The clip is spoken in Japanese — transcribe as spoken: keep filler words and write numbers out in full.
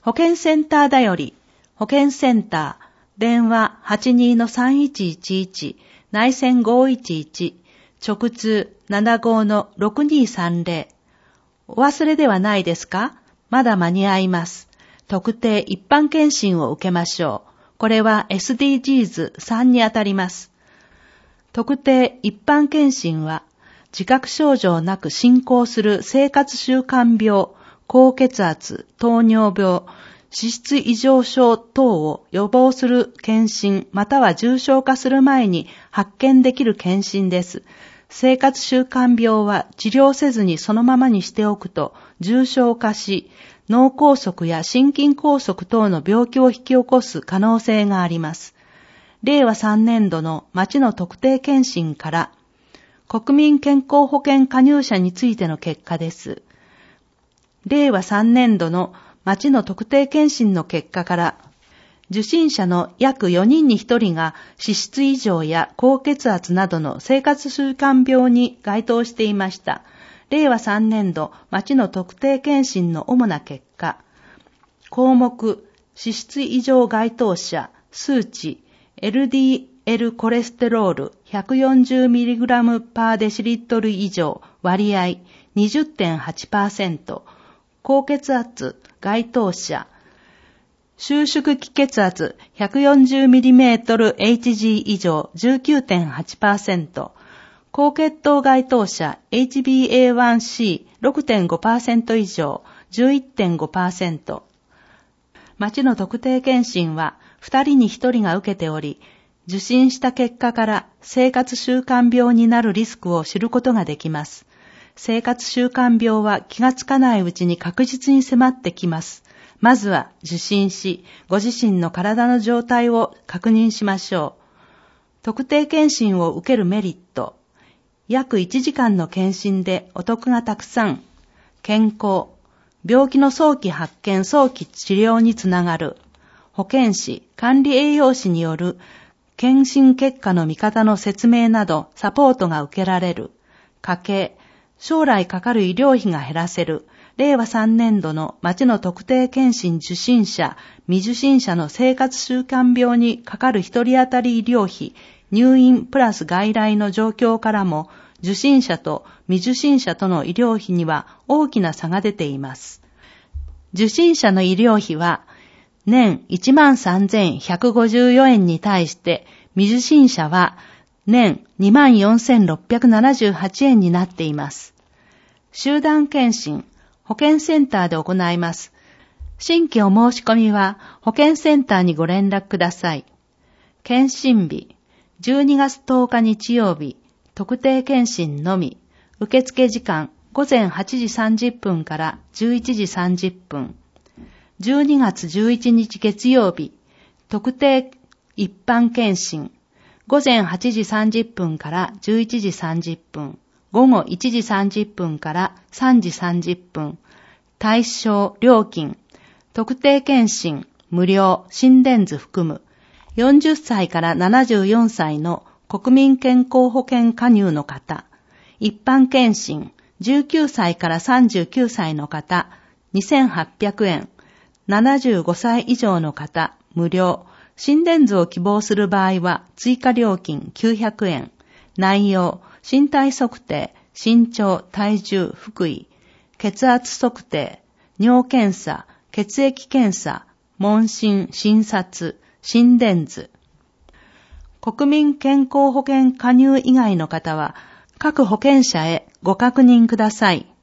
保健センターだより、保健センター、電話 はちにーのさんいちいちいち、内線ごいちいち、直通 ななごーのろくにーさんぜろ。お忘れではないですか？まだ間に合います。特定一般検診を受けましょう。これは エスディージーズさん にあたります。特定一般検診は、自覚症状なく進行する生活習慣病、高血圧、糖尿病、脂質異常症等を予防する検診または重症化する前に発見できる検診です。生活習慣病は治療せずにそのままにしておくと重症化し、脳梗塞や心筋梗塞等の病気を引き起こす可能性があります。れいわさんねんどの町の特定健診から国民健康保険加入者についての結果です。れいわさんねんどの町の特定健診の結果から、受診者の約よにんにひとりが脂質異常や高血圧などの生活習慣病に該当していました。れいわさんねんど町の特定健診の主な結果、項目、脂質異常該当者、数値、エルディーエル コレステロール ひゃくよんじゅうミリグラム パーデシリットル以上、割合 にじゅってんはちパーセント、高血圧該当者、収縮気血圧 ひゃくよんじゅうミリメートルエイチジー 以上 じゅうきゅうてんはちパーセント、高血糖該当者 エイチビーエーワンシーろくてんごパーセント 以上 じゅういってんごパーセント。町の特定健診はふたりにひとりが受けており、受診した結果から生活習慣病になるリスクを知ることができます。生活習慣病は気がつかないうちに確実に迫ってきます。まずは受診し、ご自身の体の状態を確認しましょう。特定健診を受けるメリット。約いちじかんの検診でお得がたくさん。健康。病気の早期発見、早期治療につながる。保健師、管理栄養士による検診結果の見方の説明などサポートが受けられる。家計。将来かかる医療費が減らせる。れいわさんねんどの町の特定健診受診者、未受診者の生活習慣病にかかる一人当たり医療費、入院プラス外来の状況からも、受診者と未受診者との医療費には大きな差が出ています。受診者の医療費は、年 いちまんさんぜんひゃくごじゅうよえんに対して、未受診者は年 にまんよんせんろっぴゃくななじゅうはちえんになっています。集団検診、保健センターで行います。新規お申し込みは保健センターにご連絡ください。検診日、じゅうにがつとおか日曜日、特定検診のみ、受付時間ごぜんはちじさんじゅっぷんからじゅういちじさんじゅっぷん。じゅうにがつじゅういちにち月曜日、特定一般検診、ごぜんはちじさんじゅっぷんからじゅういちじさんじゅっぷん、ごごいちじさんじゅっぷんからさんじさんじゅっぷん、対象料金、特定検診、無料、心電図含む、よんじゅっさいからななじゅうよんさいの国民健康保険加入の方、一般検診、じゅうきゅうさいからさんじゅうきゅうさいの方、にせんはっぴゃくえん、ななじゅうごさい以上の方、無料、心電図を希望する場合は追加料金きゅうひゃくえん、内容、身体測定、身長、体重、腹囲、血圧測定、尿検査、血液検査、問診、診察、心電図。国民健康保険加入以外の方は、各保険者へご確認ください。